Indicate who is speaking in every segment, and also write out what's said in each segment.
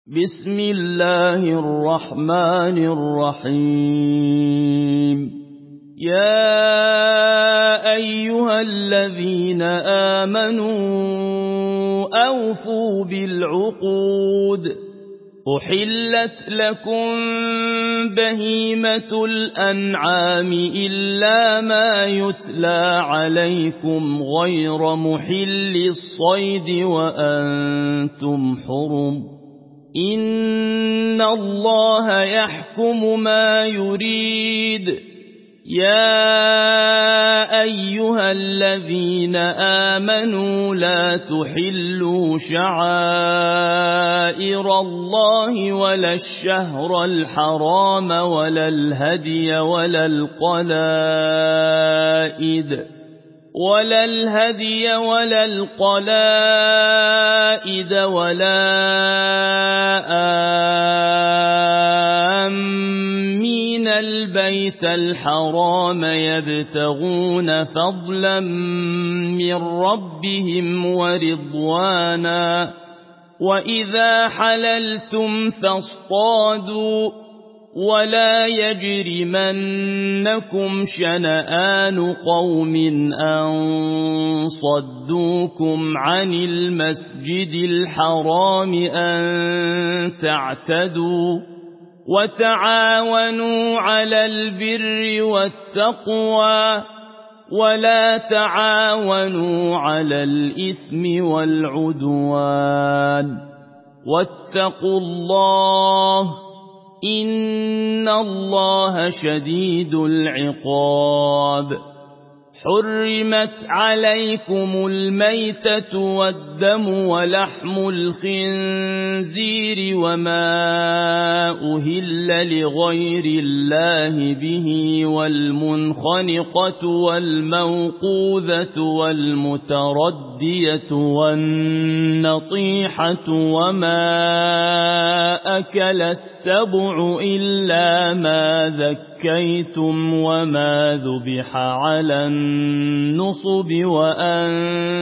Speaker 1: بسم الله الرحمن الرحيم يا أيها الذين آمنوا أوفوا بالعقود أحلت لكم بهيمة الأنعام إلا ما يتلى عليكم غير محل الصيد وأنتم حرم إن الله يحكم ما يريد يا أيها الذين آمنوا لا تحلوا شعائر الله ولا الشهر الحرام ولا الهدي ولا القلائد ولا آمين البيت الحرام يبتغون فضلا من ربهم ورضوانا وإذا حللتم فاصطادوا ولا يجرمنكم شنآن قوم أن صدوكم عن المسجد الحرام أن تعتدوا وتعاونوا على البر والتقوى ولا تعاونوا على الإثم والعدوان واتقوا الله إن الله شديد العقاب حرمت عليكم الميتة والدم ولحم الخنزير وما أهل لغير الله به والمنخنقة والموقوذة والمتردية والنطيحة وما أكل السبع إلا ما ذكيتم وما ذبح على النصب وأن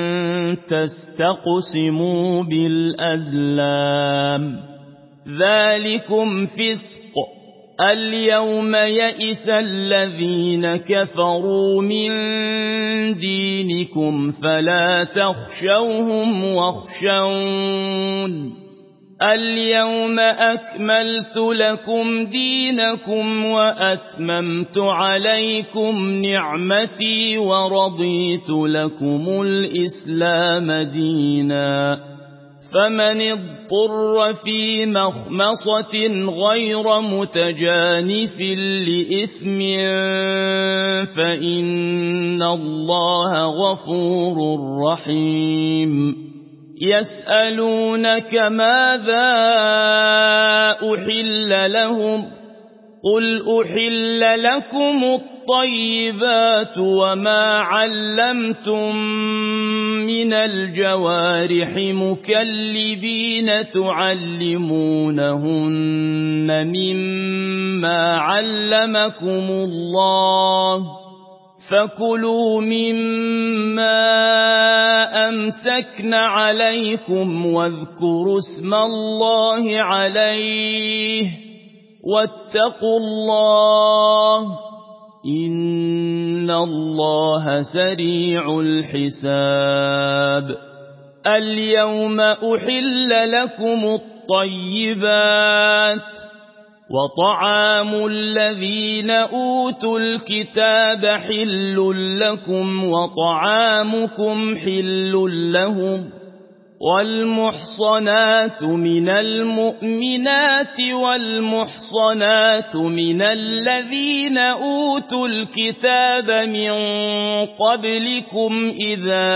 Speaker 1: تستقسموا بالأزلام ذلكم فسق اليوم يئس الذين كفروا من دينكم فلا تخشوهم واخشون اليوم أكملت لكم دينكم وأتممت عليكم نعمتي ورضيت لكم الإسلام دينا فمن اضطر في مخمصة غير متجانف لإثم فإن الله غفور رحيم يسألونك ماذا أحل لهم قل أحل لكم الطيبات وما علمتم من الجوارح مكلبين تعلمونهن مما علمكم الله فكلوا مما أمسكن عليكم واذكروا اسم الله عليه واتقوا الله إن الله سريع الحساب اليوم أحل لكم الطيبات وطعام الذين أوتوا الكتاب حل لكم وطعامكم حل لهم والمحصنات من المؤمنات والمحصنات من الذين أوتوا الكتاب من قبلكم إذا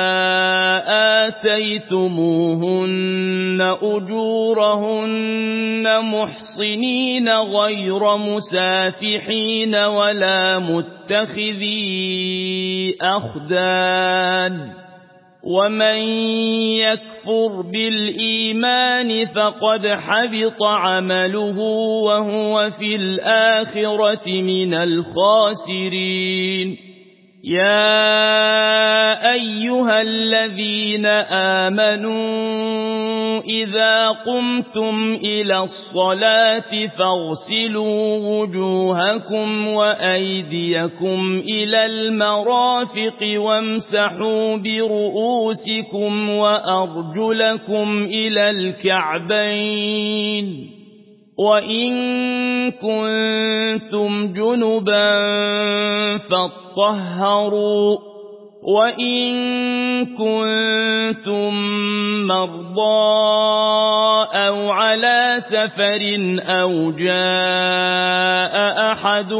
Speaker 1: آتيتموهن أجورهن محصنين غير مسافحين ولا متخذي أخدان ومن يكفر بالإيمان فقد حبط عمله وهو في الآخرة من الخاسرين يا أيها الذين آمنوا إذا قمتم إلى الصلاة فاغسلوا وجوهكم وأيديكم إلى المرافق وامسحوا برؤوسكم وأرجلكم إلى الكعبين وإن كنتم جنبا فاطهروا وإن كنتم مرضى أو على سفر أو جاء أحد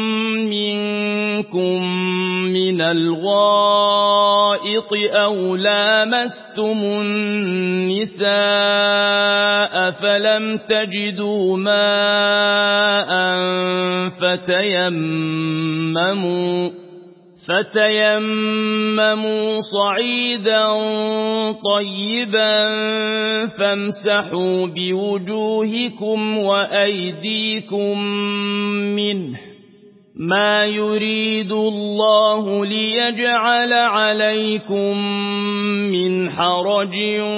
Speaker 1: منكم من الغائط أو لامستم النساء فلم تجدوا ماء فتيمموا صعيدا طيبا فامسحوا بوجوهكم وأيديكم منه ما يريد الله ليجعل عليكم من حرج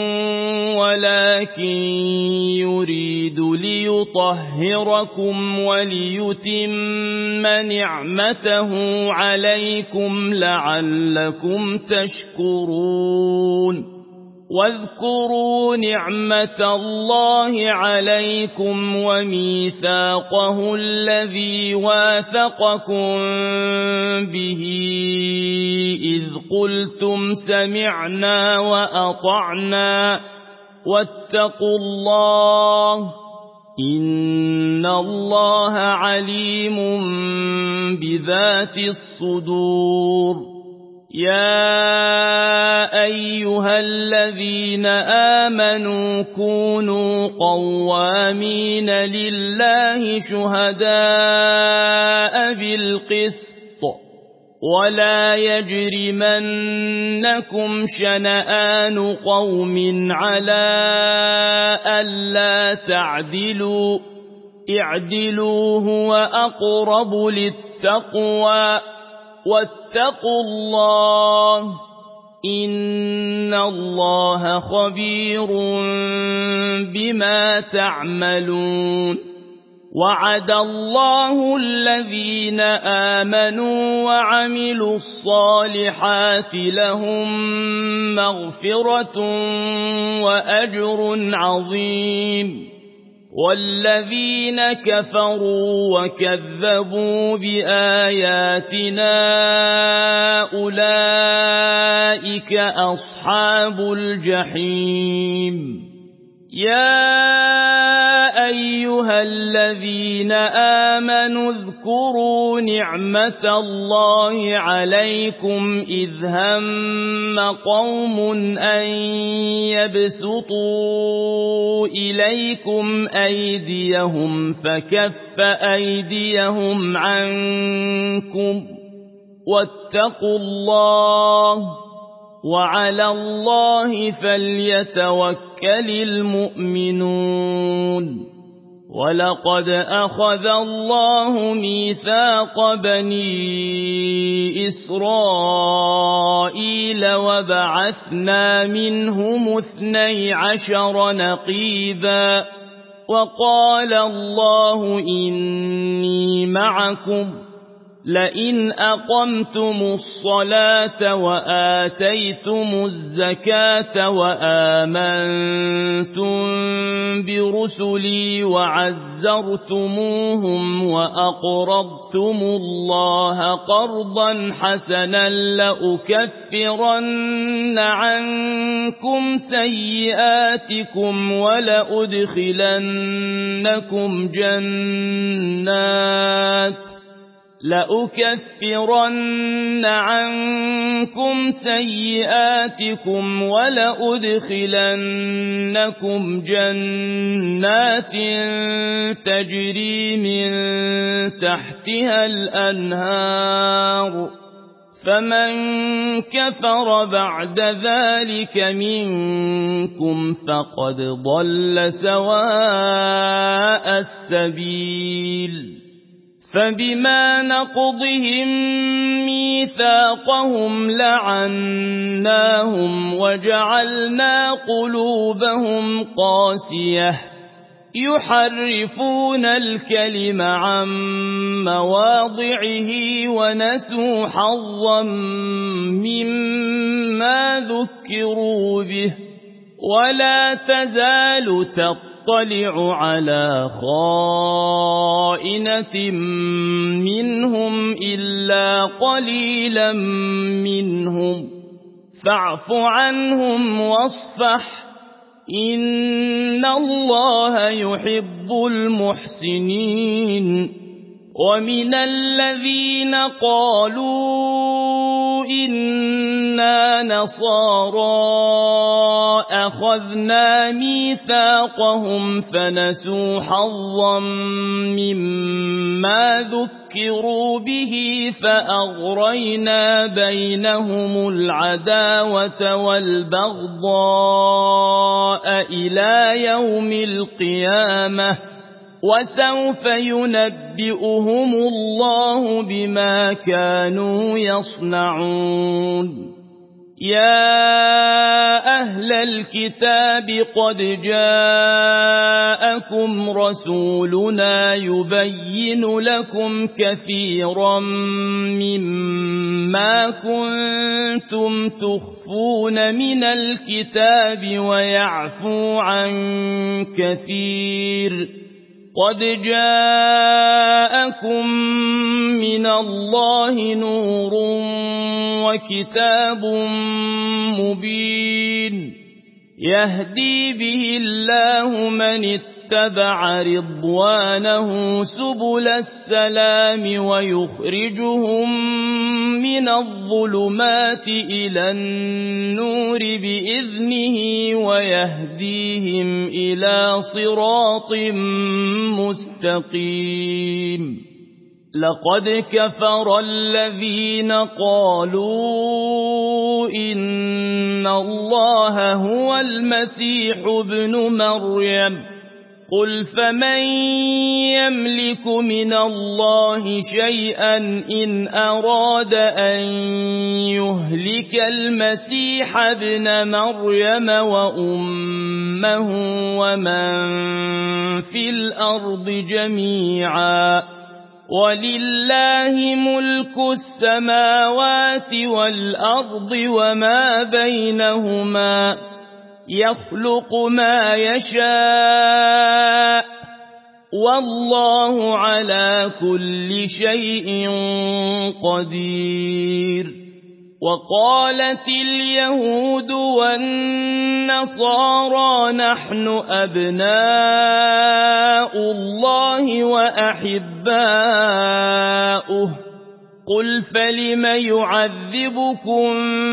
Speaker 1: ولكن يريد ليطهركم وليتم نعمته عليكم لعلكم تشكرون واذكروا نعمة الله عليكم وميثاقه الذي واثقكم به إذ قلتم سمعنا وأطعنا واتقوا الله إن الله عليم بذات الصدور يا أيها الذين آمنوا كونوا قوامين لله شهداء بالقسط ولا يجرمنكم شنآن قوم على ألا تعدلوا اعدلوا هو أقرب للتقوى واتقوا الله إن الله خبير بما تعملون وعد الله الذين آمنوا وعملوا الصالحات لهم مغفرة وأجر عظيم والذين كفروا وكذبوا بآياتنا أولئك أصحاب الجحيم يا أيها الذين آمنوا اذكروا نعمة الله عليكم إذ هم قوم أن يبسطوا إليكم أيديهم فكف أيديهم عنكم واتقوا الله وعلى الله فليتوكل المؤمنون ولقد أخذ الله ميثاق بني إسرائيل وبعثنا منهم 12 نقيبا وقال الله إني معكم لئن أقمتم الصلاة وآتيتم الزكاة وآمنتم برسلي وعزرتموهم وأقرضتم الله قرضا حسنا لأكفرن عنكم سيئاتكم ولأدخلنكم جنات تجري من تحتها الأنهار فمن كفر بعد ذلك منكم فقد ضل سواء السبيل فبما نقضهم ميثاقهم لعناهم وجعلنا قلوبهم قاسية يحرفون الكلم عن مواضعه ونسوا حظا مما ذكروا به ولا تزال تطلع على خائنة منهم إلا قليلا منهم فاعف عنهم واصفح إن الله يحب المحسنين ومن الذين قالوا إنا نصارى أخذنا ميثاقهم فنسوا حظا مما ذكروا به فأغرينا بينهم العداوة والبغضاء إلى يوم القيامة وسوف ينبئهم الله بما كانوا يصنعون يا أهل الكتاب قد جاءكم رسولنا يبين لكم كثيرا مما كنتم تخفون من الكتاب ويعفو عن كثير قد جاءكم من الله نور وكتاب مبين يهدي به الله من اتبع رضوانه سبل السلام ويخرجهم من الظلمات إلى النور بإذنه ويهديهم إلى صراط مستقيم لقد كفر الذين قالوا إن الله هو المسيح ابن مريم قل فمن يملك من الله شيئا إن أراد أن يهلك المسيح ابن مريم وأمه ومن في الأرض جميعا ولله ملك السماوات والأرض وما بينهما يخلق ما يشاء والله على كل شيء قدير وقالت اليهود والنصارى نحن أبناء الله وأحباؤه قل فلم يعذبكم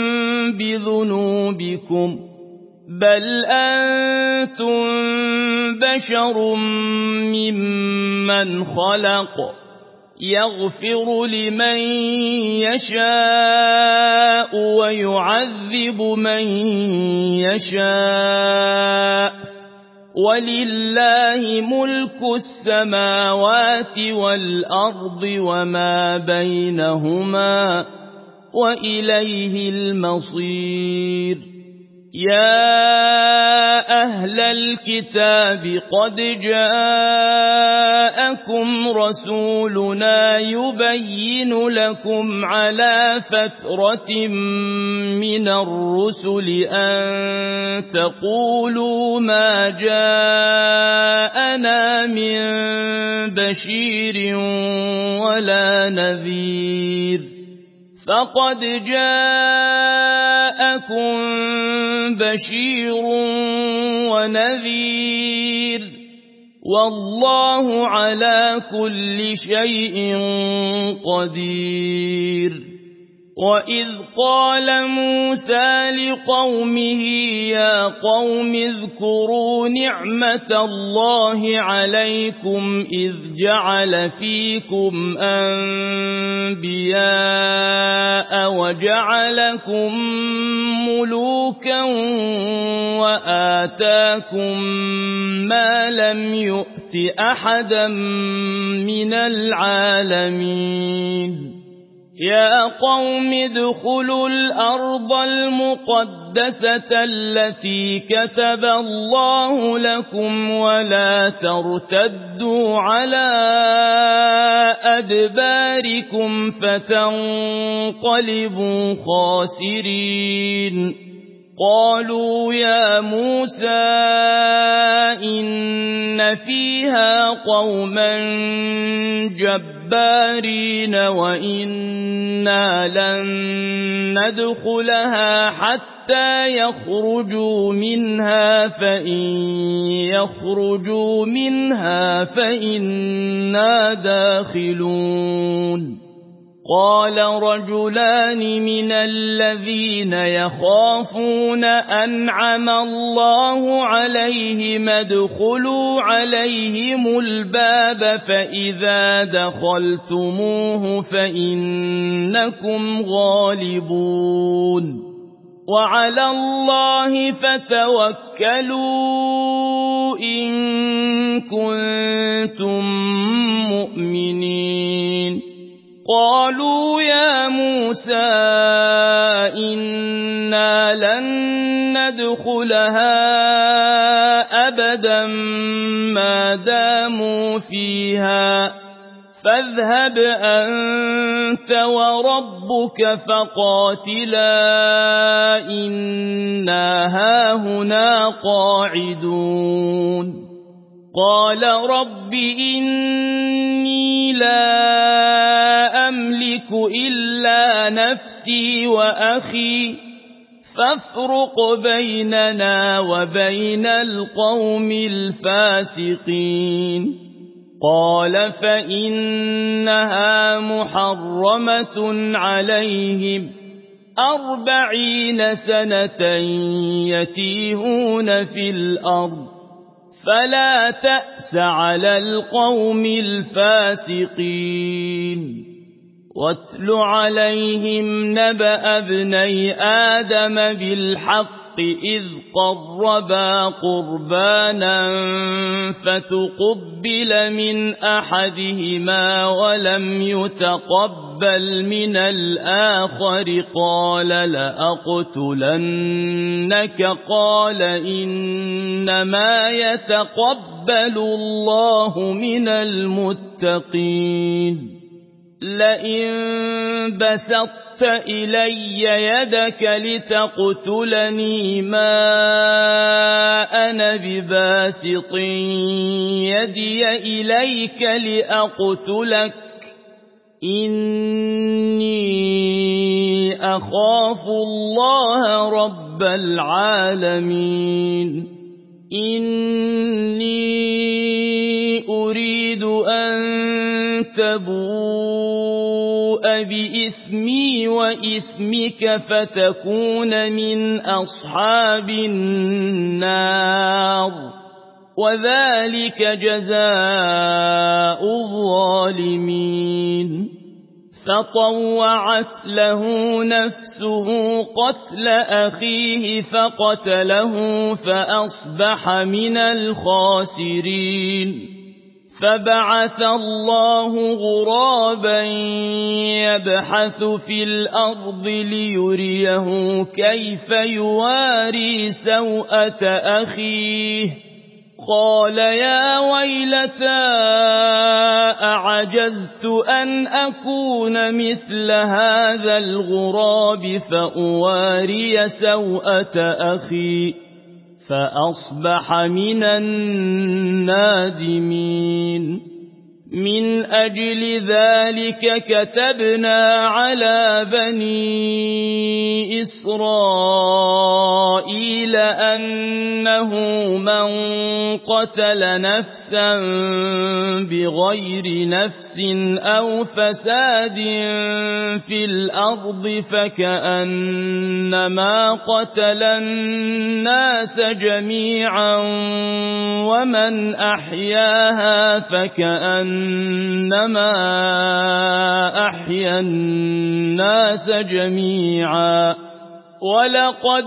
Speaker 1: بذنوبكم بل أنتم بشر ممن خلق يغفر لمن يشاء ويعذب من يشاء ولله ملك السماوات والأرض وما بينهما وإليه المصير يا أهل الكتاب قد جاءكم رسولنا يبين لكم على فترة من الرسل أن تقولوا ما جاءنا من بشير ولا نذير فقد جاءكم بشير ونذير والله على كل شيء قدير وإذ قال موسى لقومه يا قوم اذكروا نعمة الله عليكم إذ جعل فيكم أنبياء وجعلكم ملوكا وآتاكم ما لم يؤت أحدا من العالمين يا قوم ادخلوا الأرض المقدسة التي كتب الله لكم ولا ترتدوا على أدباركم فتنقلبوا خاسرين قالوا يا موسى إن فيها قوما جبارين وإنا لن ندخلها حتى يخرجوا منها فإن يخرجوا منها فإنا داخلون قال رجلان من الذين يخافون أنعم الله عليهم ادخلوا عليهم الباب فإذا دخلتموه فإنكم غالبون وعلى الله فتوكلوا إن كنتم مؤمنين قالوا يا موسى إنا لن ندخلها أبدا ما داموا فيها فاذهب أنت وربك فقاتلا إنا هاهنا قاعدون قال رب إني لا أملك إلا نفسي وأخي فافرق بيننا وبين القوم الفاسقين قال فإنها محرمة عليهم 40 سنة يتيهون في الأرض فلا تأس على القوم الفاسقين واتل عليهم نبأ ابني آدم بالحق إذ قربا قربانا فتقبل من أحدهما ولم يتقبل من الآخر قال لأقتلنك قال إنما يتقبل الله من المتقين لئن بسطت إلي يدك لتقتلني ما أنا بباسط يدي إليك لأقتلك إني أخاف الله رب العالمين إني أريد أن تبوء بإثمي وإثمك فتكون من أصحاب النار وذلك جزاء الظالمين فطوعت له نفسه قتل أخيه فقتله فأصبح من الخاسرين فبعث الله غرابا يبحث في الأرض ليريه كيف يواري سوءة أخيه قال يا ويلتى أعجزت أن أكون مثل هذا الغراب فأواري سوءة أخي فأصبح من النادمين من أجل ذلك كتبنا على بني إسرائيل أنه من قتل نفسا بغير نفس أو فساد في الأرض فكأنما قتل الناس جميعا ومن أحياها فكأنما أحيا الناس جميعا ولقد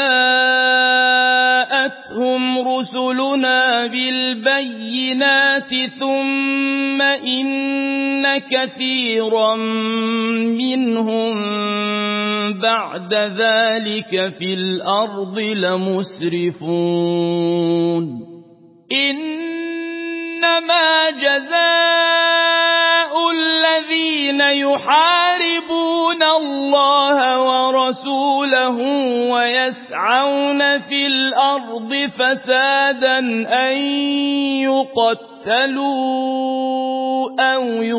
Speaker 1: جاءتهم رسلنا بالبينات ثم إن كثيرا منهم بعد ذلك في الأرض لمسرفون إنما جزاء الذين يحاربون الله ورسوله ويسعون في الأرض فسادا أن يقتلوا أو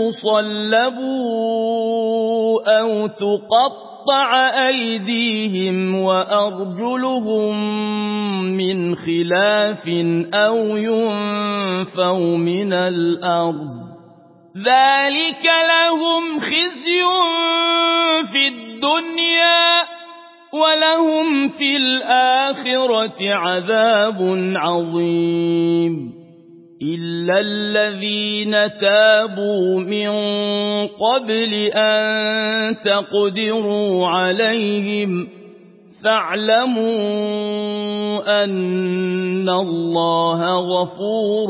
Speaker 1: يصلبوا أو تقطع أيديهم وأرجلهم من خلاف أو ينفوا من الأرض ذلك لهم خزي في الدنيا ولهم في الآخرة عذاب عظيم إلا الذين تابوا من قبل أن تقدروا عليهم فاعلموا أن الله غفور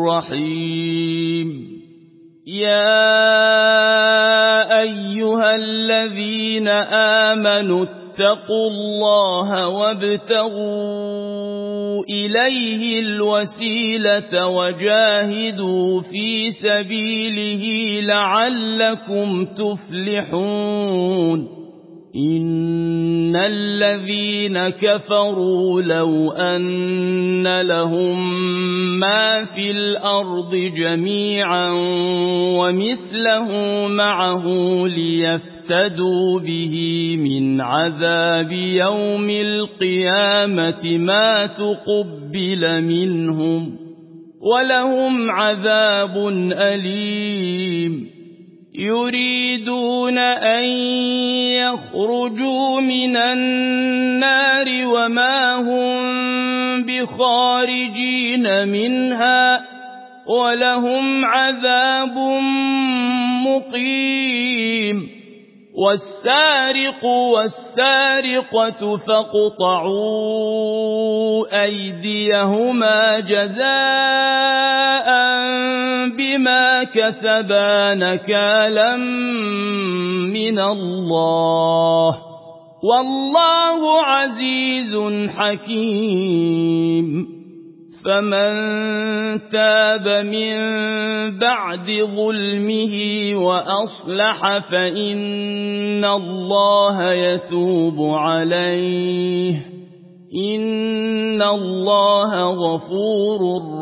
Speaker 1: رحيم يا أيها الذين آمنوا اتقوا الله وابتغوا إليه الوسيلة وجاهدوا في سبيله لعلكم تفلحون إن الذين كفروا لو أن لهم ما في الأرض جميعا ومثله معه ليفتدوا به من عذاب يوم القيامة ما تقبل منهم ولهم عذاب أليم يريدون أن يخرجوا من النار وما هم بخارجين منها ولهم عذاب مقيم والسارق والسارقة فاقطعوا أيديهما جزاء بما كسبا نكالا من الله والله عزيز حكيم فمن تاب من بعد ظلمه وأصلح فإن الله يتوب عليه إن الله غفور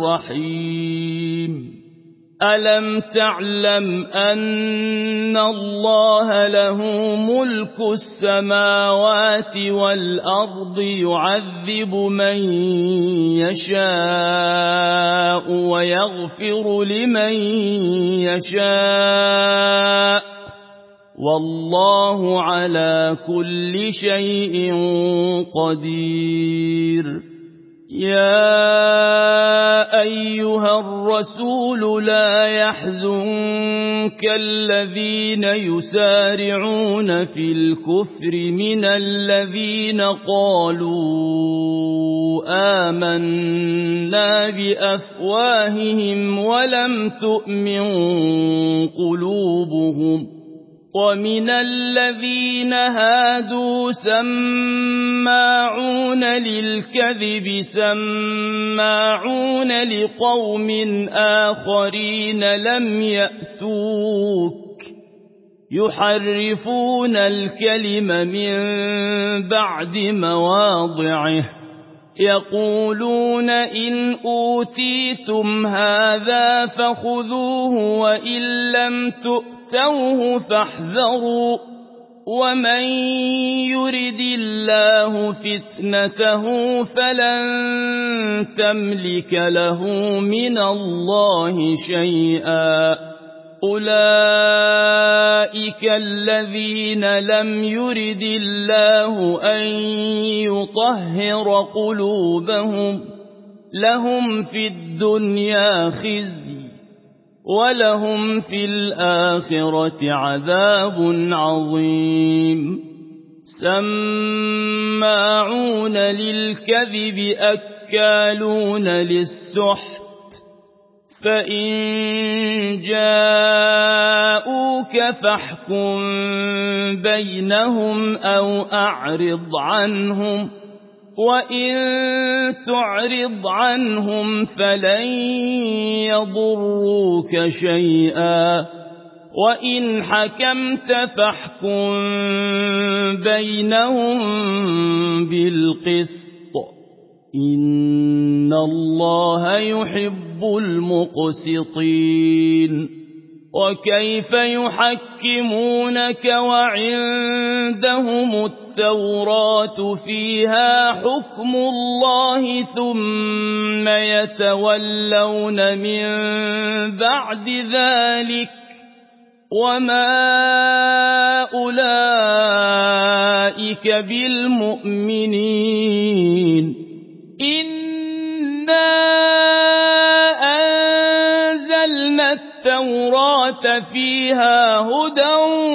Speaker 1: رحيم ألم تعلم أن الله له ملك السماوات والأرض يعذب من يشاء ويغفر لمن يشاء والله على كل شيء قدير يا أيها الرسول لا يحزنك الذين يسارعون في الكفر من الذين قالوا آمنا بأفواههم ولم تؤمن قلوبهم ومن الذين هادوا سماعون للكذب سماعون لقوم آخرين لم يأتوك يحرفون الكلم من بعد مواضعه يقولون إن أوتيتم هذا فخذوه وإن لم تؤتوه فاحذروا ومن يرد الله فتنته فلن تملك له من الله شيئا أولئك الذين لم يرد الله أن يطهر قلوبهم لهم في الدنيا خزي ولهم في الآخرة عذاب عظيم سماعون للكذب أكالون للسحت فإن جاءوك فاحكم بينهم أو أعرض عنهم وإن تعرض عنهم فلن يضروك شيئا وإن حكمت فاحكم بينهم بالقسط إن الله يحب المقسطين وكيف يحكمونك وعندهم التوراة فيها حكم الله ثم يتولون من بعد ذلك وما أولئك بالمؤمنين إنا أنزلنا التوراة فيها هدى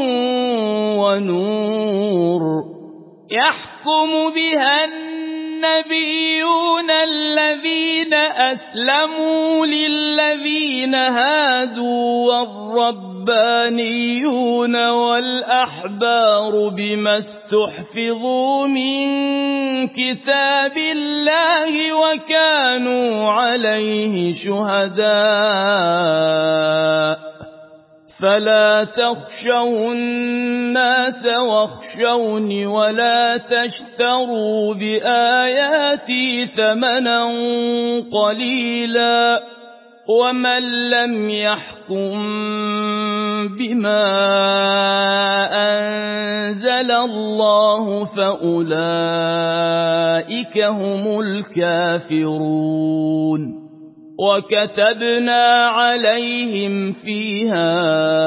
Speaker 1: ونور يحكم بها النبيون الذين أسلموا للذين هادوا والربانيون والأحبار بما استحفظوا من كتاب الله وكانوا عليه شهداء فلا تخشوا الناس واخشوني ولا تشتروا بآياتي ثمنا قليلا ومن لم يحكم بما أنزل الله فأولئك هم الكافرون وكتبنا عليهم فيها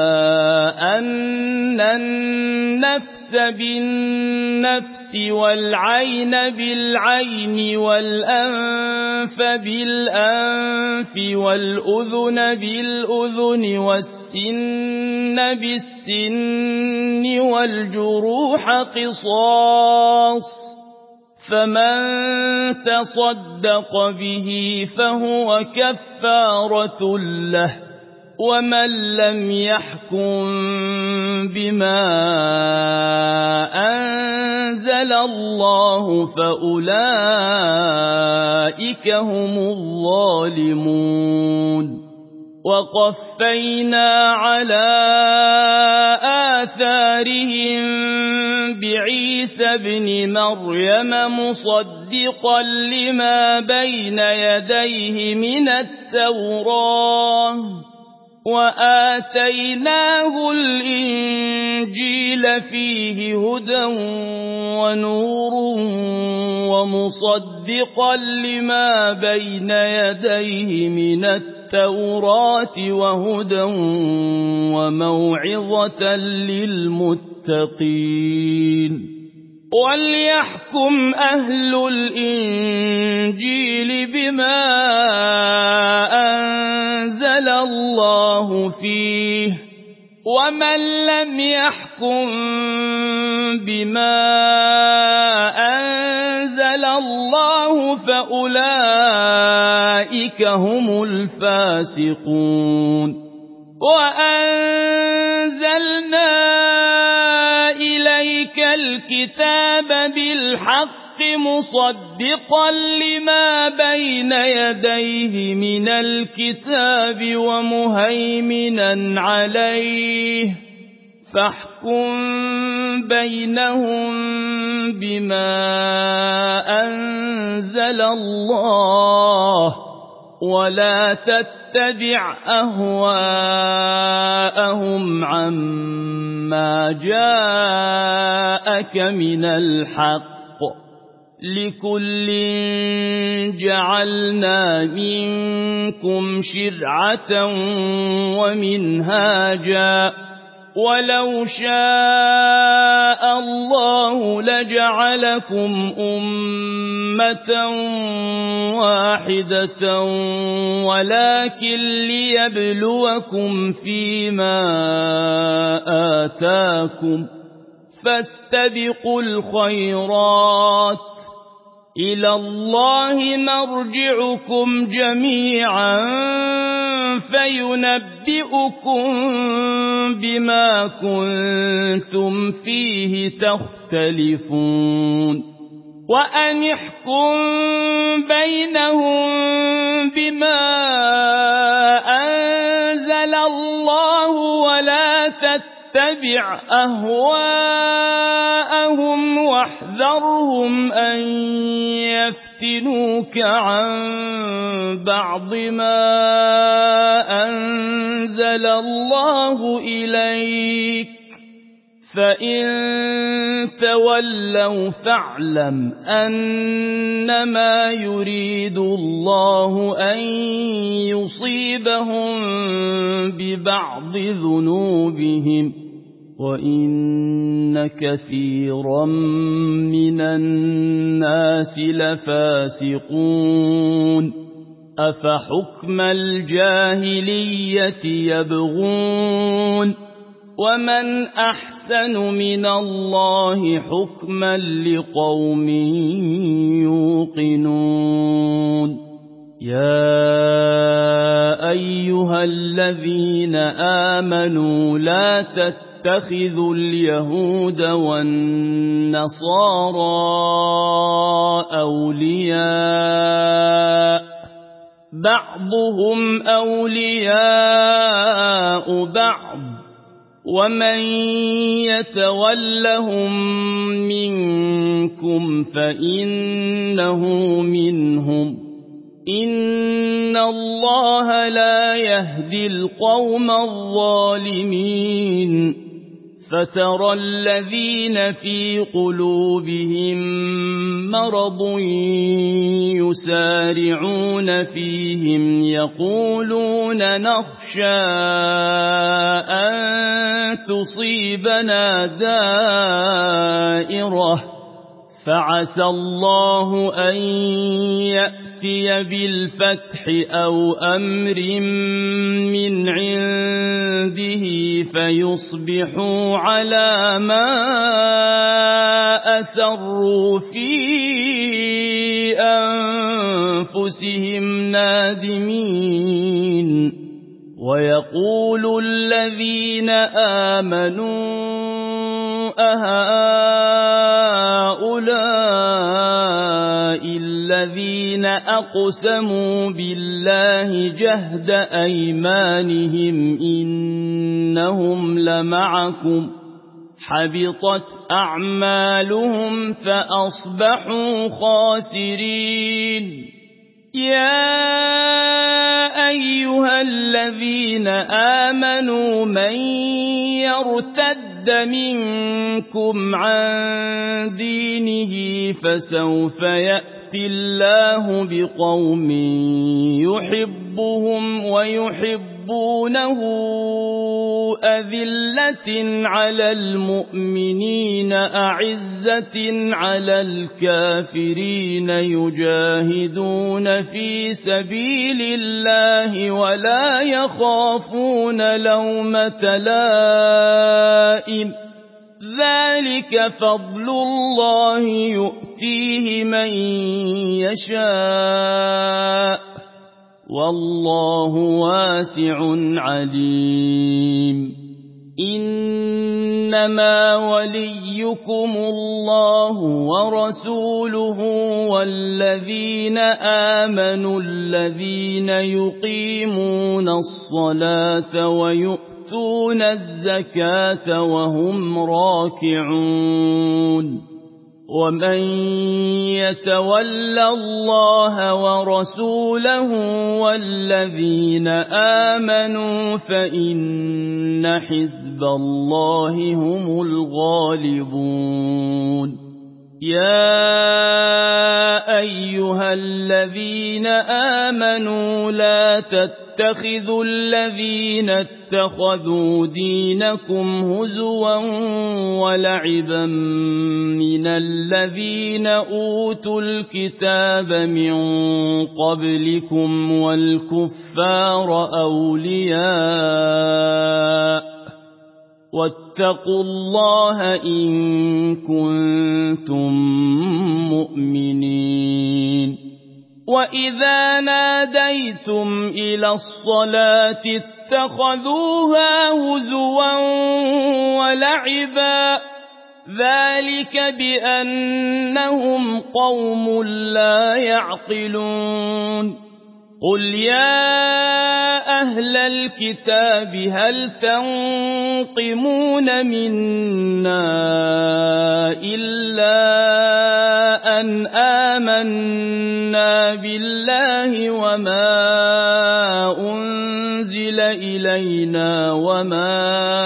Speaker 1: أن النفس بالنفس والعين بالعين والأنف بالأنف والأذن بالأذن والسن بالسن والجروح قصاص فمن تصدق به فهو كفارة له ومن لم يحكم بما أنزل الله فأولئك هم الظالمون وقفينا على آثارهم بعيسى ابن مريم مصدقا لما بين يديه من التوراة وآتيناه الإنجيل فيه هدى ونور ومصدقا لما بين يديه من التوراة وهدى وموعظة للمتقين وليحكم أهل الإنجيل بما أنزل الله فيه ومن لم يحكم بما أنزل الله فأولئك هم الفاسقون وأنزلنا إليك الكتاب بالحق مصدقا لما بين يديه من الكتاب ومهيمنا عليه فاحكم بينهم بما أنزل الله ولا تتبع أهواءهم عما جاءك من الحق لكل جعلنا منكم شرعة ومنهاجا ولو شاء الله لجعلكم أمة واحدة ولكن ليبلوكم فيما آتاكم فاستبقوا الخيرات إلى الله مرجعكم جميعا فينبئكم بما كنتم فيه تختلفون وأن احكم بينهم بما أنزل الله ولا تتبع أهواءهم واحذرهم أن يفتنوك عن بعض ما أنزل الله إليك فإن تولوا فاعلم أنما يريد الله أن يصيبهم ببعض ذنوبهم وإن كثيرا من الناس لفاسقون أفحكم الجاهلية يبغون ومن أحسن من الله حكما لقوم يوقنون يا أيها الذين آمنوا لا تتخذوا اليهود والنصارى أولياء بعضهم أولياء بعض ومن يتولهم منكم فإنه منهم إن الله لا يهدي القوم الظالمين فترى الذين في قلوبهم مرض يسارعون فيهم يقولون نخشى أن تصيبنا دائرة فعسى الله أن يأتي بالفتح أو أمر من عنده فيصبحوا على ما أسروا في أنفسهم نادمين ويقول الذين آمنوا أهؤلاء الذين أقسموا بالله جهد أيمانهم إنهم لمعكم حبطت أعمالهم فأصبحوا خاسرين يا أيها الذين آمنوا من يرتد منكم عن دينه فسوف يأتي الله بقوم يحبهم ويحبونه أذلة على المؤمنين أعزة على الكافرين يجاهدون في سبيل الله ولا يخافون لومة لائم ذلك فضل الله يؤتيه من يشاء والله واسع عليم إنما وليكم الله ورسوله والذين آمنوا الذين يقيمون الصلاة ويؤتون ويؤتون الزكاة وهم راكعون ومن يتول الله ورسوله والذين آمنوا فإن حزب الله هم الغالبون يا أيها الذين آمنوا لا تتخذوا الذين اتخذوا دينكم هزوا ولعبا من الذين أوتوا الكتاب من قبلكم والكفار أولياء واتقوا الله إن كنتم مؤمنين وإذا ناديتم إلى الصلاة اتخذوها هزوا ولعبا ذلك بأنهم قوم لا يعقلون قل يا أهل الكتاب هل تنقمون منا إلا أن آمنا بالله وما أنزل إلينا وما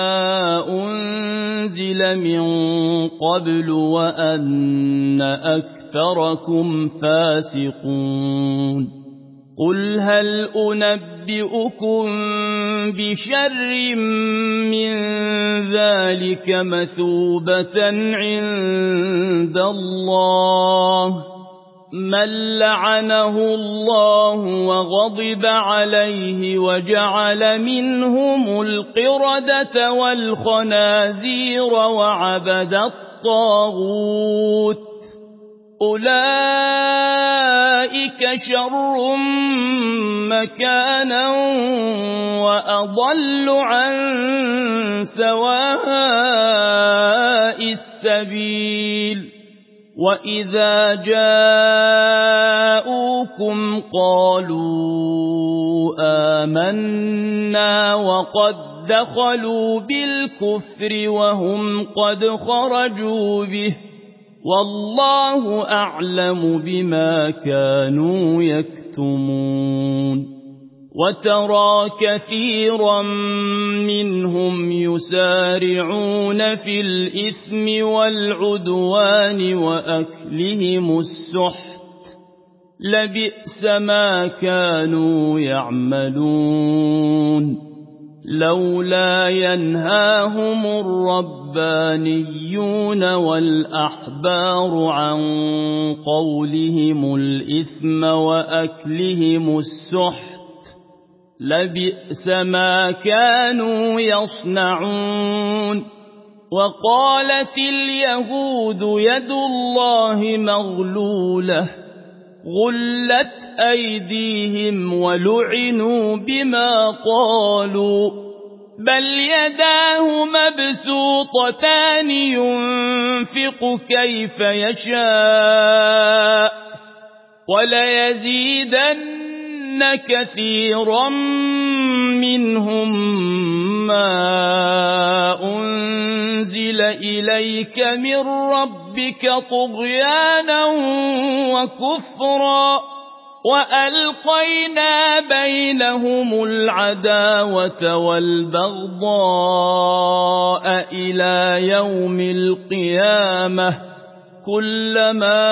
Speaker 1: أنزل من قبل وأن أكثركم فاسقون قل هل أنبئكم بشر من ذلك مثوبة عند الله من لعنه الله وغضب عليه وجعل منهم القردة والخنازير وعبد الطاغوت أولئك شر مكانا وأضل عن سواء السبيل وإذا جاءوكم قالوا آمنا وقد دخلوا بالكفر وهم قد خرجوا به والله أعلم بما كانوا يكتمون وترى كثيرا منهم يسارعون في الإثم والعدوان وأكلهم السحت لبئس ما كانوا يعملون لولا ينهاهم الربانيون والأحبار عن قولهم الإثم وأكلهم السحت لبئس ما كانوا يصنعون وقالت اليهود يد الله مغلولة غلت أيديهم ولعنوا بما قالوا بل يداه مبسوطتان ينفق كيف يشاء وليزيدن كثيرا منهم ما أنزل إليك من ربك طغيانا وكفرا وألقينا بينهم العداوة والبغضاء إلى يوم القيامة كلما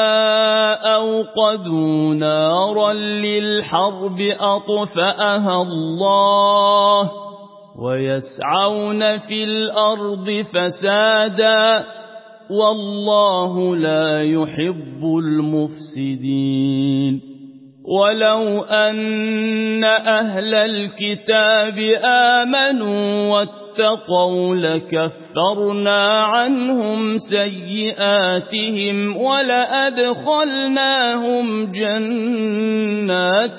Speaker 1: أوقدوا نارا للحرب أطفأها الله ويسعون في الأرض فسادا والله لا يحب المفسدين ولو أن أهل الكتاب آمنوا واتقوا لكفرنا عنهم سيئاتهم ولأدخلناهم جنات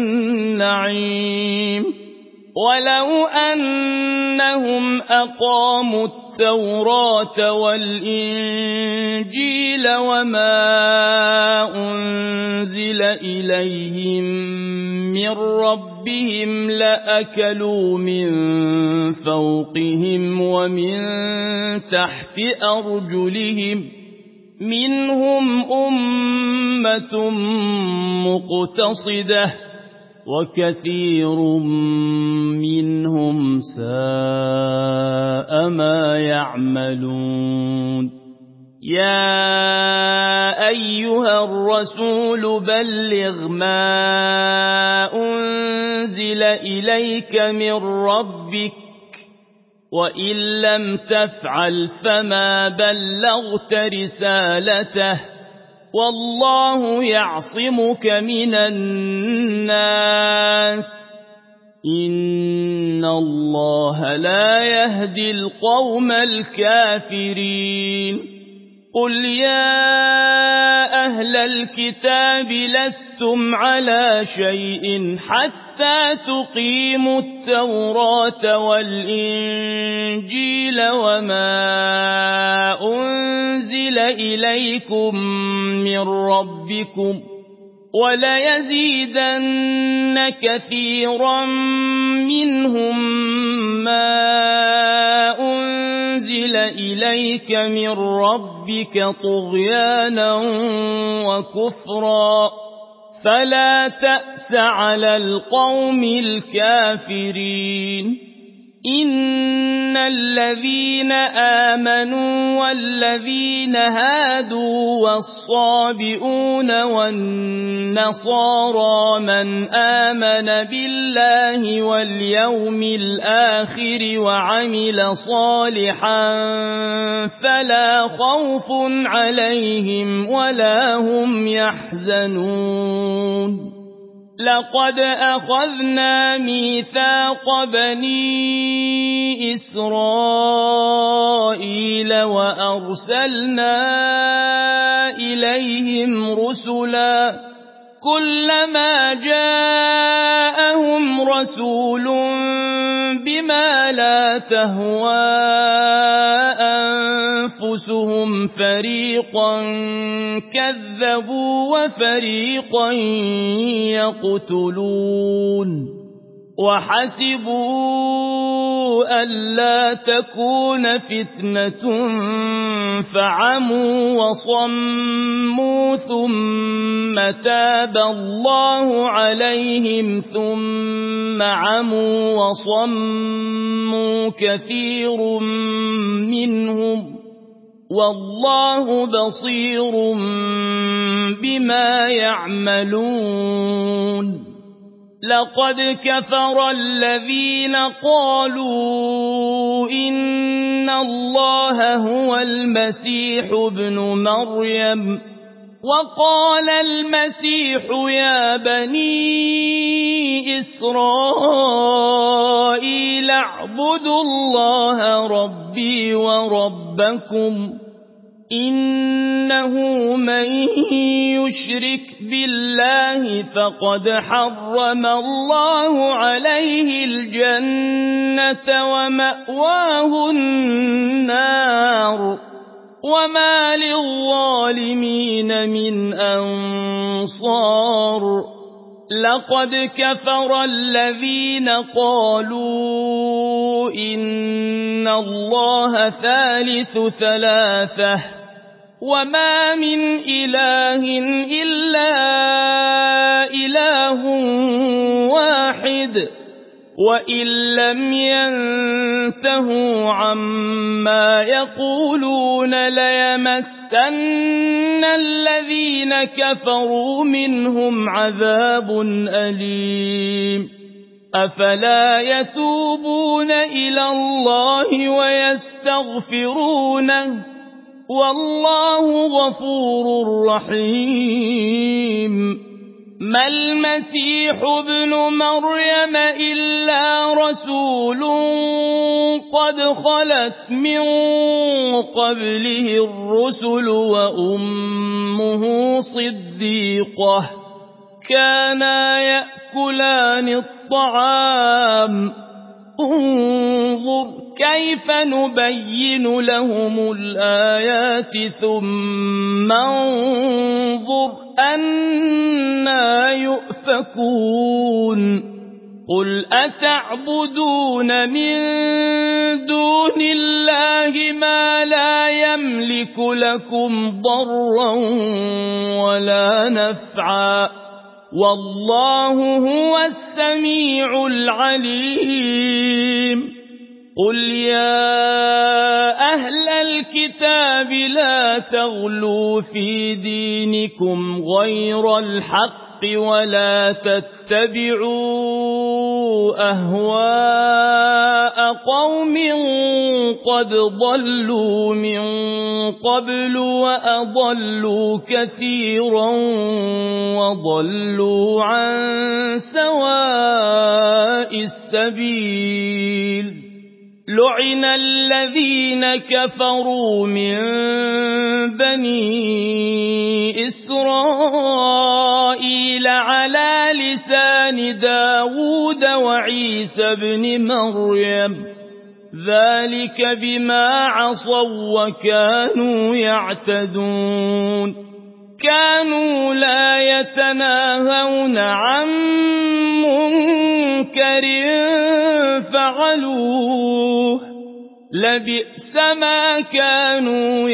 Speaker 1: النعيم ولو أنهم أقاموا التوراة والإنجيل وما أنزل إليهم من ربهم ربهم لأكلوا من فوقهم ومن تحت أرجلهم منهم أمة مقتصدة وكثير منهم ساء ما يعملون يا أيها الرسول بلغ ما أنزل إليك من ربك وإن لم تفعل فما بلغت رسالته والله يعصمك من الناس إن الله لا يهدي القوم الكافرين قل يا أهل الكتاب لستم على شيء حتى تقيموا التوراة والإنجيل وما أنزل إليكم من ربكم وليزيدن كثيرا منهم ما أنزل إليك من ربك طغيانا وكفرا فلا تأس على القوم الكافرين إن الذين آمنوا والذين هادوا والصابئون والنصارى من آمن بالله واليوم الآخر وعمل صالحا فلا خوف عليهم ولا هم يحزنون لقد أخذنا ميثاق بني إسرائيل وأرسلنا إليهم رسلا كلما جاءهم رسول بما لا تهوى أنفسهم فريقا كذبوا وفريقا يقتلون وحسبوا ألا تكون فتنة فعموا وصموا ثم تاب الله عليهم ثم عموا وصموا كثير منهم والله بصير بما يعملون لقد كفر الذين قالوا إن الله هو المسيح ابن مريم وقال المسيح يا بني إسرائيل اعبدوا الله ربي وربكم إنه من يشرك بالله فقد حرم الله عليه الجنة ومأواه النار وما للظالمين من أنصار لقد كفر الذين قالوا إن الله ثالث ثلاثة وما من إله إلا إله واحد وإن لم ينتهوا عما يقولون ليمسن الذين كفروا منهم عذاب أليم أفلا يتوبون إلى الله ويستغفرونه والله غفور رحيم ما المسيح ابن مريم إلا رسول قد خلت من قبله الرسل وأمه صديقة كانا يأكلان الطعام انظر كيف نبين لهم الآيات ثم انظر أنا يؤفكون قل أتعبدون من دون الله ما لا يملك لكم ضرا ولا نفعا والله هو السميع العليم قل يا أهل الكتاب لا تغلوا في دينكم غير الحق ولا تتبعوا أهواء قوم قد ضلوا من قبل وأضلوا كثيرا وضلوا عن سواء السبيل لعن الذين كفروا من بني إسرائيل على لسان داود وعيسى بن مريم ذلك بما عصوا وكانوا يعتدون كانوا لا يتناهون عن منكر فعلوه لبئس ما كانوا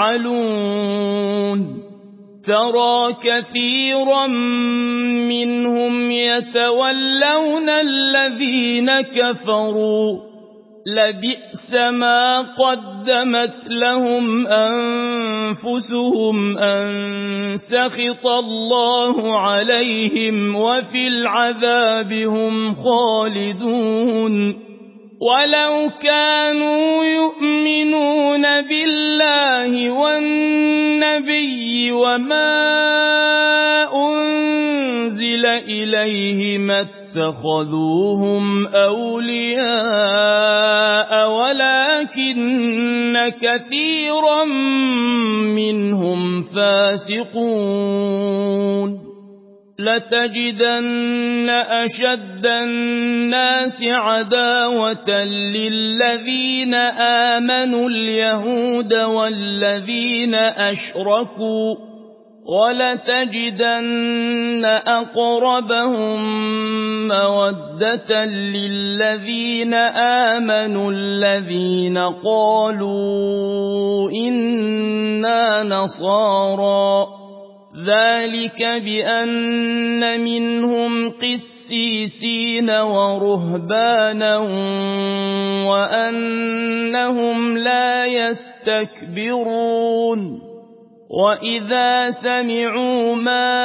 Speaker 1: يفعلون ترى كثيرا منهم يتولون الذين كفروا لبئس ما قدمت لهم أنفسهم أن سخط الله عليهم وفي العذاب هم خالدون ولو كانوا يؤمنون بالله والنبي وما أنزل إليه ما اتخذوهم أولياء ولكن كثيرا منهم فاسقون لتجدن أشد الناس عداوة للذين آمنوا اليهود والذين أشركوا ولتجدن أقربهم مودة للذين آمنوا الذين قالوا إنا نصارى ذلك بأن منهم قسيسين ورهبانا وأنهم لا يستكبرون وإذا سمعوا ما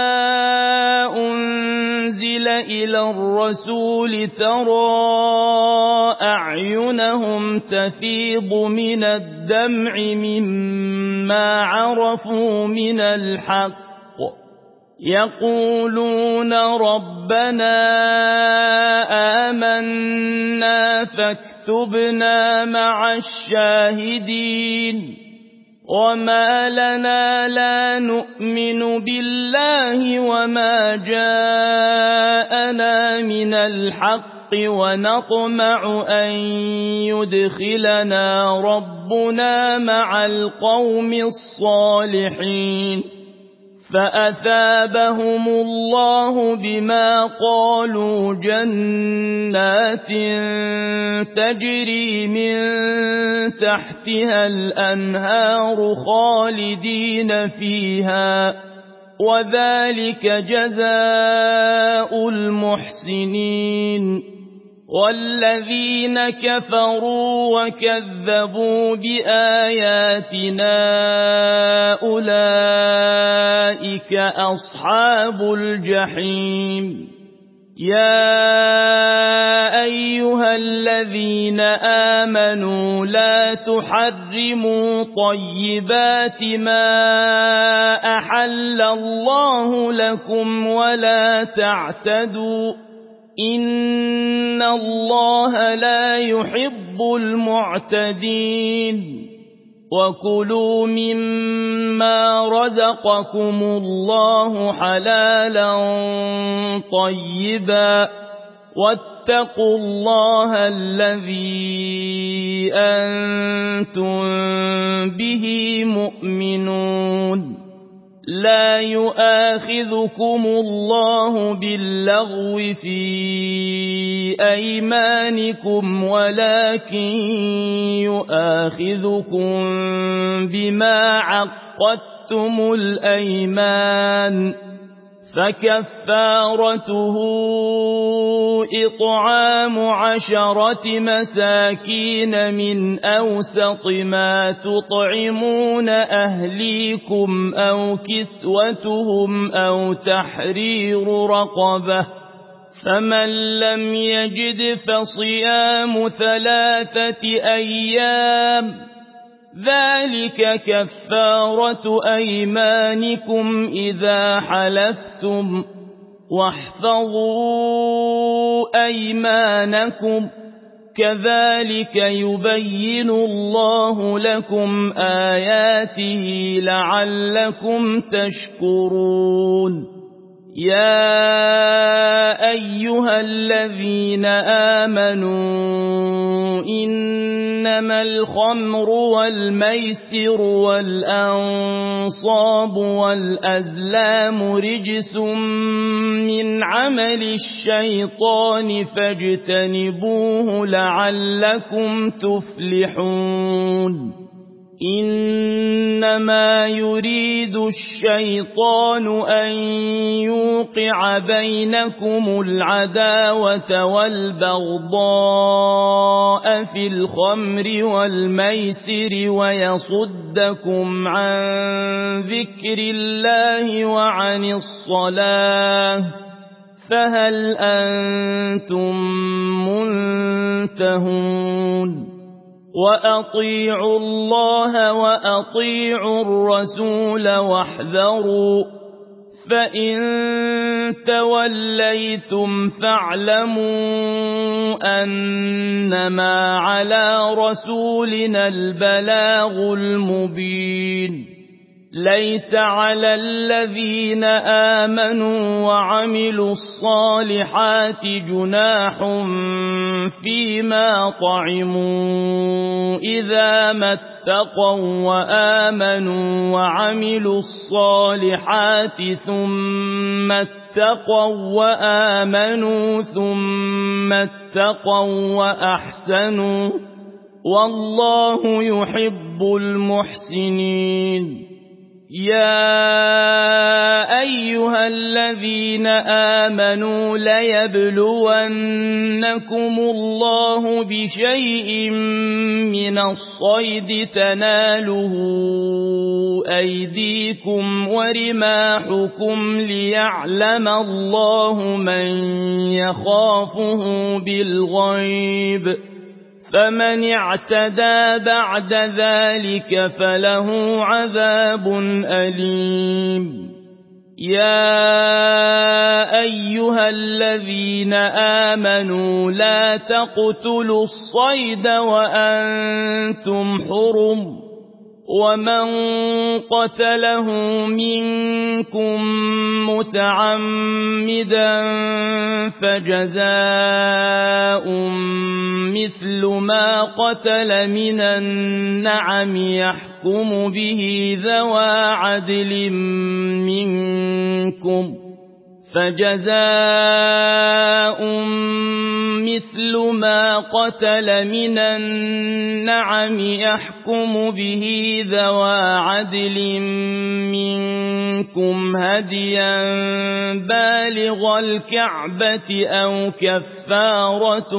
Speaker 1: أنزل إلى الرسول ترى أعينهم تفيض من الدمع مما عرفوا من الحق يقولون ربنا آمنا فاكتبنا مع الشاهدين وما لنا لا نؤمن بالله وما جاءنا من الحق ونطمع أن يدخلنا ربنا مع القوم الصالحين فأثابهم الله بما قالوا جنات تجري من تحتها الأنهار خالدين فيها وذلك جزاء المحسنين والذين كفروا وكذبوا بآياتنا أولئك أصحاب الجحيم يا أيها الذين آمنوا لا تحرموا طيبات ما أحل الله لكم ولا تعتدوا إن الله لا يحب المعتدين وكلوا مما رزقكم الله حلالا طيبا واتقوا الله الذي أنتم به مؤمنون لا يؤاخذكم الله باللغو في أيمانكم ولكن يؤاخذكم بما عقدتم الأيمان فكفارته إطعام 10 مساكين من أوسط ما تطعمون أهليكم أو كسوتهم أو تحرير رقبة فمن لم يجد فصيام 3 أيام ذلك كفارة أيمانكم إذا حلفتم واحفظوا أيمانكم كذلك يبين الله لكم آياته لعلكم تشكرون يا أيها الذين آمنوا إنما الخمر والميسر والأنصاب والأزلام رجس من عمل الشيطان فاجتنبوه لعلكم تفلحون إنما يريد الشيطان أن يوقع بينكم العداوة والبغضاء في الخمر والميسر ويصدكم عن ذكر الله وعن الصلاة فهل أنتم منتهون وأطيعوا الله وأطيعوا الرسول واحذروا فإن توليتم فاعلموا أنما على رسولنا البلاغ المبين ليس على الذين آمنوا وعملوا الصالحات جناح فيما طعموا إذا ما اتقوا وآمنوا وعملوا الصالحات ثم اتقوا وآمنوا ثم اتقوا وأحسنوا والله يحب المحسنين يا أيها الذين آمنوا ليبلونكم الله بشيء من الصيد تناله أيديكم ورماحكم ليعلم الله من يخافه بالغيب فمن اعتدى بعد ذلك فله عذاب أليم يا أيها الذين آمنوا لا تقتلوا الصيد وأنتم حرم ومن قتله منكم متعمدا فجزاء مثل ما قتل من النعم يحكم به ذوى عدل منكم فجزاء مثل ما قتل من النعم يحكم به ذوى عدل منكم هديا بالغ الكعبة أو كفارة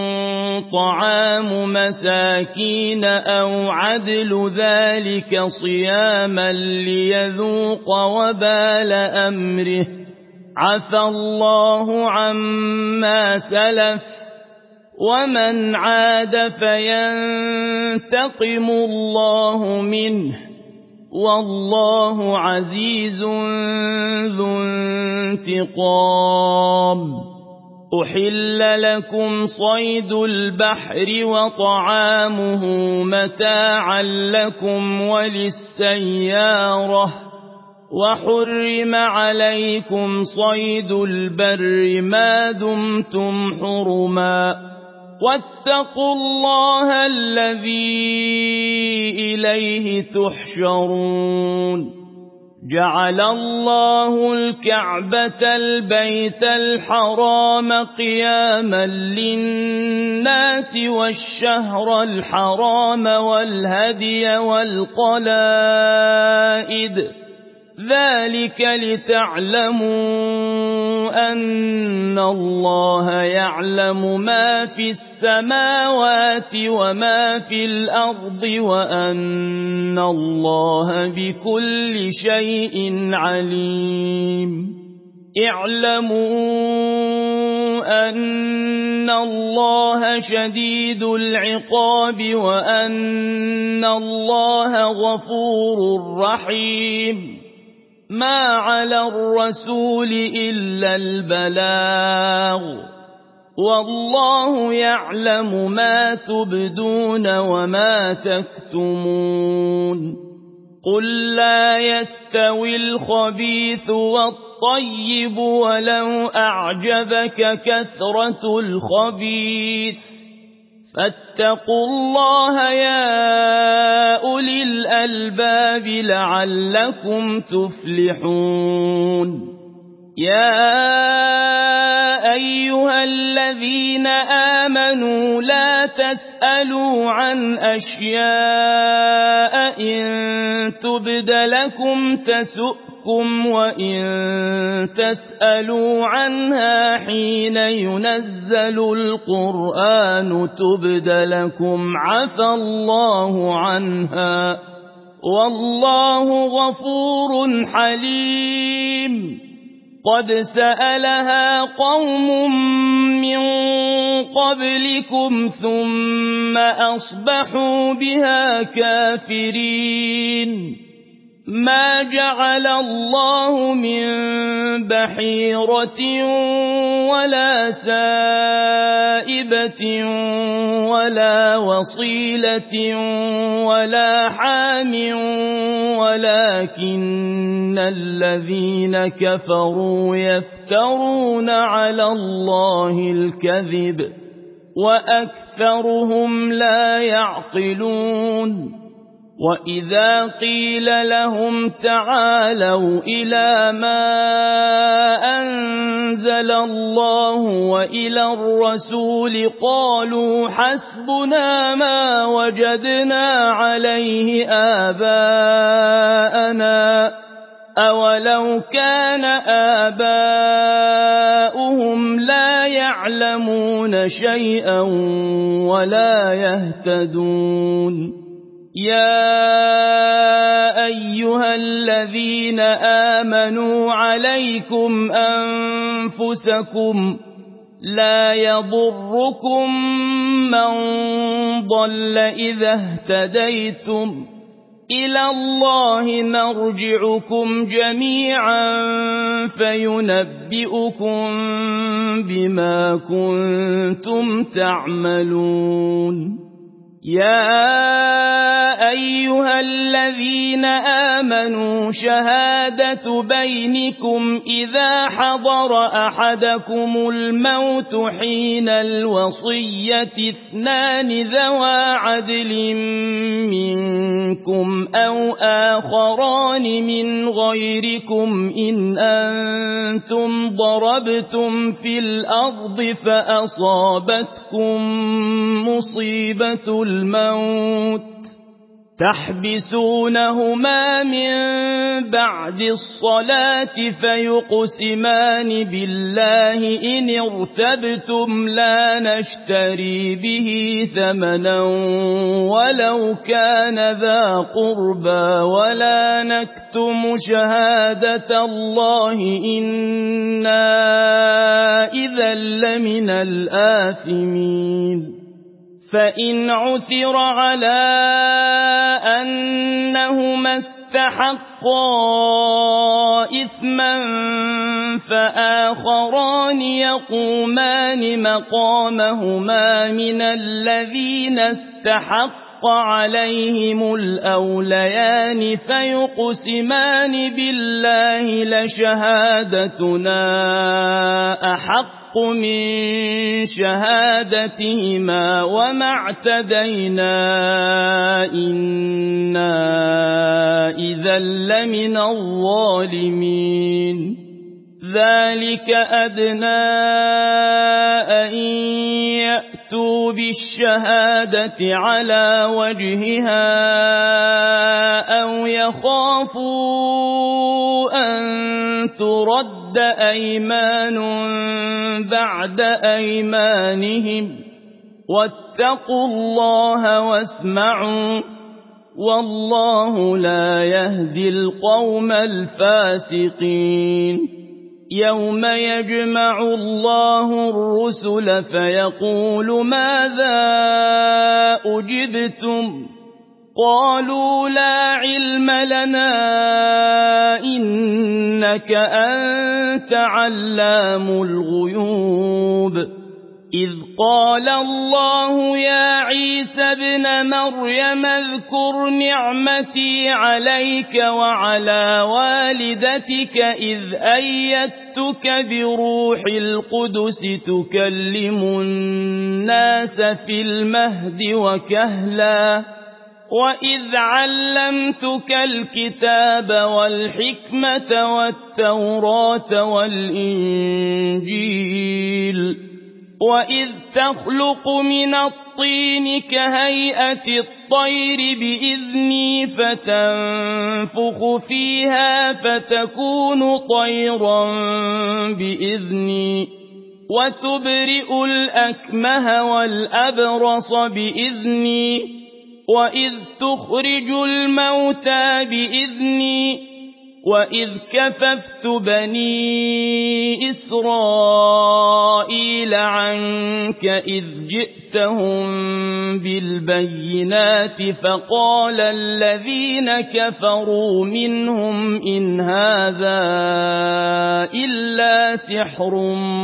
Speaker 1: طعام مساكين أو عدل ذلك صياما ليذوق وبال أمره عفى الله عما سلف ومن عاد فينتقم الله منه والله عزيز ذو انتقام أحل لكم صيد البحر وطعامه متاعا لكم وللسيارة وحرم عليكم صيد البر ما دمتم حرما واتقوا الله الذي إليه تحشرون جعل الله الكعبة البيت الحرام قياما للناس والشهر الحرام والهدي والقلائد ذلك لتعلموا أن الله يعلم ما في السماوات وما في الأرض وأن الله بكل شيء عليم اعلموا أن الله شديد العقاب وأن الله غفور رحيم ما على الرسول إلا البلاغ والله يعلم ما تبدون وما تكتمون قل لا يستوي الخبيث والطيب ولو أعجبك كثرة الخبيث فاتقوا الله يا أولي الألباب لعلكم تفلحون يا أيها الذين آمنوا لا تسألوا عن أشياء إن تبد لكم تسؤكم وإن تسألوا عنها حين ينزل القرآن تبد لكم عفى الله عنها والله غفور حليم قد سألها قوم من قبلكم ثم أصبحوا بها كافرين ما جعل الله من بحيرة ولا سائبة ولا وصيلة ولا حام ولكن الذين كفروا يفترون على الله الكذب وأكثرهم لا يعقلون وإذا قيل لهم تعالوا إلى ما أنزل الله وإلى الرسول قالوا حسبنا ما وجدنا عليه آباءنا أولو كان آباؤهم لا يعلمون شيئا ولا يهتدون يا أيها الذين آمنوا عليكم أنفسكم لا يضركم من ضل إذا اهتديتم إلى الله مرجعكم جميعا فينبئكم بما كنتم تعملون يا أيها الذين آمنوا شهادة بينكم إذا حضر أحدكم الموت حين الوصية اثنان ذوى عدل منكم أو آخران من غيركم إن أنتم ضربتم في الأرض فأصابتكم مصيبة الموت تحبسونهما من بعد الصلاة فيقسمان بالله إن ارتبتم لا نشتري به ثمنا ولو كان ذا قربى ولا نكتم شهادة الله إنا إذا لمن الآثمين فإن عثر على أنهما استحقا إثما فآخران يقومان مقامهما من الذين استحقوا حق عليهم الأوليان فيقسمان بالله لشهادتنا أحق من شهادتهما وما اعتدينا إنا إذا لمن الظالمين ذلك أدنى أن يأتوا بالشهادة على وجهها أو يخافوا أن ترد أيمان بعد أيمانهم واتقوا الله واسمعوا والله لا يهدي القوم الفاسقين يوم يجمع الله الرسل فيقول ماذا أجبتم قالوا لا علم لنا إنك أنت علام الغيوب إذ قال الله يا عيسى ابن مريم اذكر نعمتي عليك وعلى والدتك إذ أيدتك بروح القدس تكلم الناس في المهد وكهلا وإذ علمتك الكتاب والحكمة والتوراة والإنجيل وإذ تخلق من الطين كهيئة الطير بإذني فتنفخ فيها فتكون طيرا بإذني وتبرئ الأكمه والأبرص بإذني وإذ تخرج الموتى بإذني وإذ كففت بني إسرائيل عنك إذ جئتهم بالبينات فقال الذين كفروا منهم إن هذا إلا سحر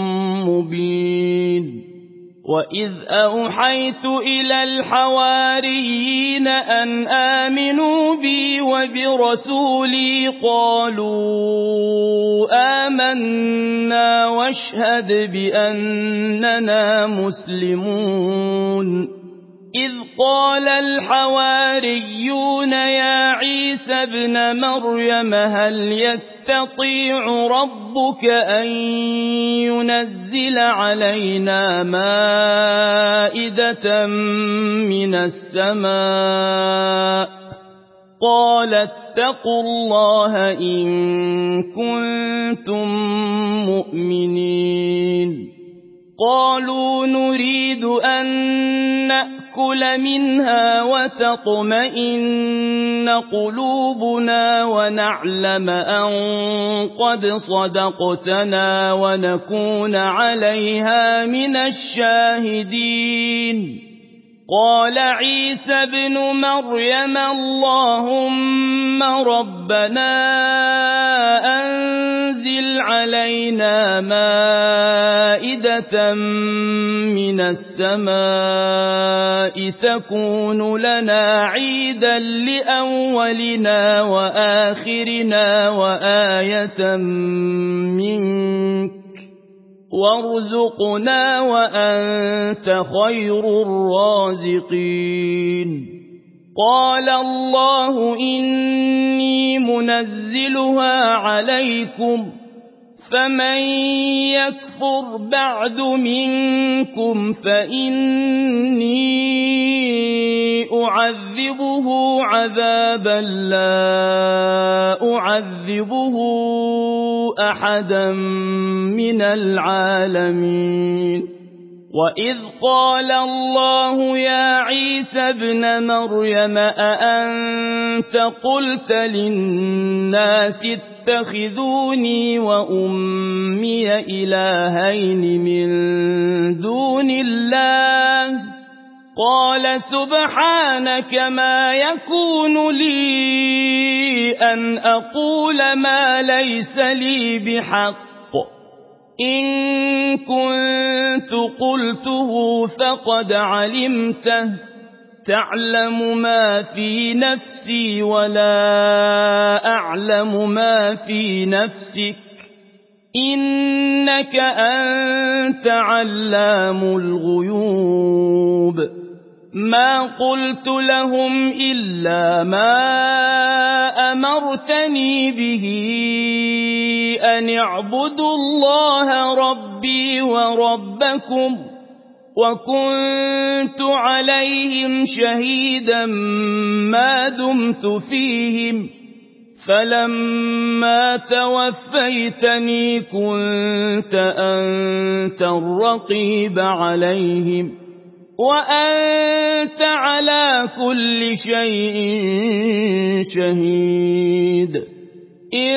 Speaker 1: مبين وإذ أوحيت إلى الحواريين أن آمنوا بي وبرسولي قالوا آمنا واشهد بأننا مسلمون إذ قال الحواريون يا عيسى ابن مريم هل يستطيع ربك أن ينزل علينا مائدة من السماء قال اتقوا الله إن كنتم مؤمنين قالوا نريد أن نأكل منها وتطمئن قلوبنا ونعلم أن قد صدقتنا ونكون عليها من الشاهدين قال عيسى ابن مريم اللهم ربنا أنزل علينا مائدة من السماء تكون لنا عيدا لأولنا وآخرنا وآية منك وارزقنا وأنت خير الرازقين قال الله إني منزلها عليكم فمن يكفر بعد منكم فإني أعذبه عذابا لا أعذبه أحدا من العالمين وإذ قال الله يا عيسى ابن مريم أأنت قلت للناس اتخذوني وأمي إلهين من دون الله قال سبحانك ما يكون لي أن أقول ما ليس لي بحق إن كنت قلته فقد علمته تعلم ما في نفسي ولا أعلم ما في نفسك إنك أنت علام الغيوب ما قلت لهم إلا ما أمرتني به أن اعبدوا الله ربي وربكم وكنت عليهم شهيدا ما دمت فيهم فلما توفيتني كنت أنت الرقيب عليهم وأنت على كل شيء شهيد إن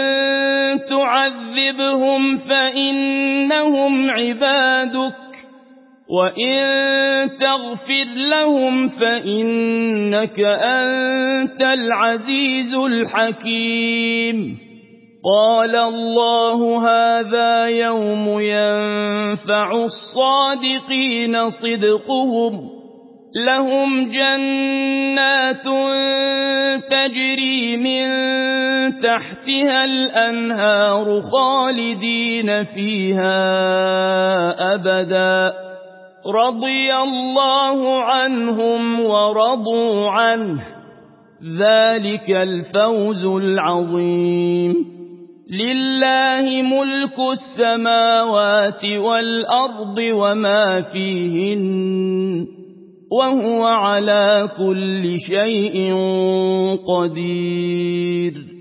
Speaker 1: تعذبهم فإنهم عبادك وإن تغفر لهم فإنك أنت العزيز الحكيم قال الله هذا يوم ينفع الصادقين صدقهم لهم جنات تجري من تحتها الأنهار خالدين فيها أبدا رضي الله عنهم ورضوا عنه ذلك الفوز العظيم لله ملك السماوات والأرض وما فيهن وهو على كل شيء قدير